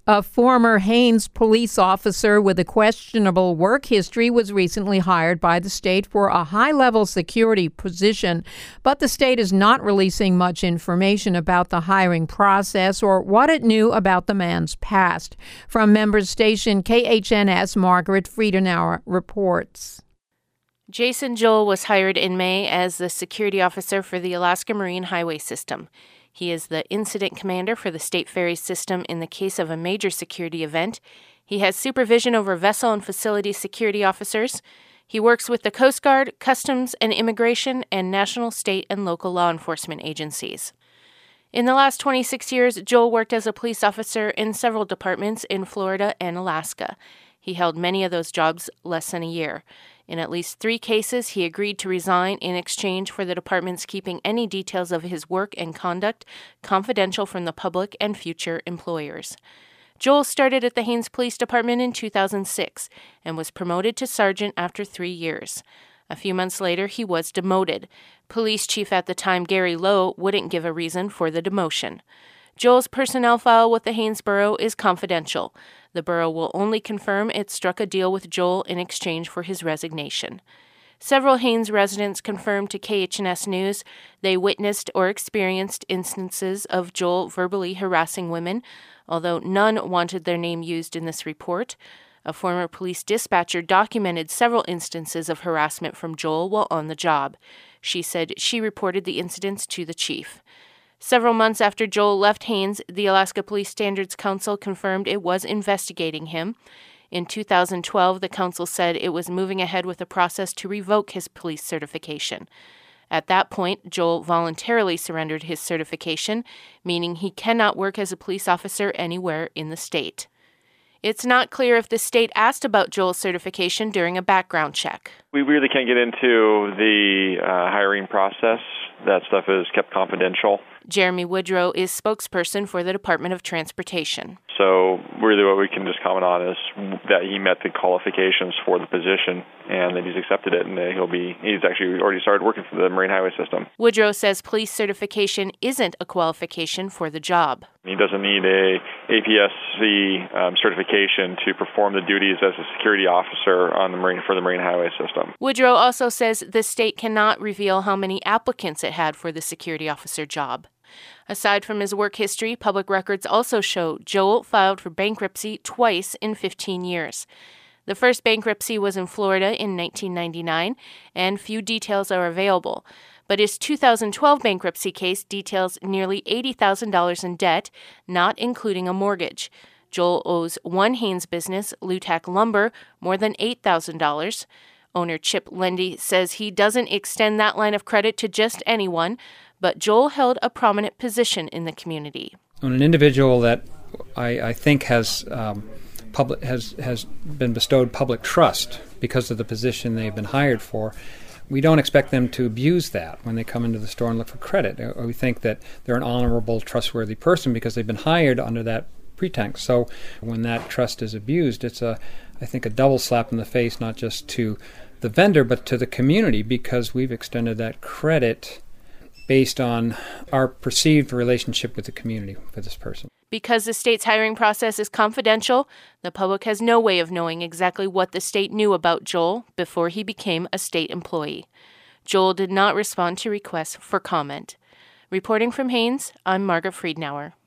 A former Haines police officer with a questionable work history was recently hired by the state for a high-level security position, but the state is not releasing much information about the hiring process or what it knew about the man's past. From member station KHNS, Margaret Friedenauer reports. Jason Joel was hired in May as the security officer for the Alaska Marine Highway System. He is the incident commander for the state ferry system in the case of a major security event. He has supervision over vessel and facility security officers. He works with the Coast Guard, Customs and Immigration, and national, state, and local law enforcement agencies. In the last 26 years, Joel worked as a police officer in several departments in Florida and Alaska. He held many of those jobs less than a year. In at least 3 cases, he agreed to resign in exchange for the department's keeping any details of his work and conduct confidential from the public and future employers. Joel started at the Haines Police Department in 2006 and was promoted to sergeant after 3 years. A few months later, he was demoted. Police chief at the time, Gary Lowe, wouldn't give a reason for the demotion. Joel's personnel file with the Haines Borough is confidential. The borough will only confirm it struck a deal with Joel in exchange for his resignation. Several Haines residents confirmed to KHNS News they witnessed or experienced instances of Joel verbally harassing women, although none wanted their name used in this report. A former police dispatcher documented several instances of harassment from Joel while on the job. She said she reported the incidents to the chief. Several months after Joel left Haines, the Alaska Police Standards Council confirmed it was investigating him. In 2012, the council said it was moving ahead with a process to revoke his police certification. At that point, Joel voluntarily surrendered his certification, meaning he cannot work as a police officer anywhere in the state. It's not clear if the state asked about Joel's certification during a background check. We really can't get into the hiring process. That stuff is kept confidential. Jeremy Woodrow is spokesperson for the Department of Transportation. So really what we can just comment on is that he met the qualifications for the position and that he's accepted it, and that he's actually already started working for the Marine Highway System. Woodrow says police certification isn't a qualification for the job. He doesn't need a APSC certification to perform the duties as a security officer for the Marine Highway System. Woodrow also says the state cannot reveal how many applicants it had for the security officer job. Aside from his work history, public records also show Joel filed for bankruptcy twice in 15 years. The first bankruptcy was in Florida in 1999, and few details are available. But his 2012 bankruptcy case details nearly $80,000 in debt, not including a mortgage. Joel owes one Haines business, Lutak Lumber, more than $8,000. Owner Chip Lendy says he doesn't extend that line of credit to just anyone, but Joel held a prominent position in the community. When an individual that I think has been bestowed public trust because of the position they've been hired for, we don't expect them to abuse that when they come into the store and look for credit. We think that they're an honorable, trustworthy person because they've been hired under that pretext. So when that trust is abused, it's I think a double slap in the face, not just to the vendor, but to the community, because we've extended that credit based on our perceived relationship with the community for this person. Because the state's hiring process is confidential, the public has no way of knowing exactly what the state knew about Joel before he became a state employee. Joel did not respond to requests for comment. Reporting from Haines, I'm Margaret Friedenauer.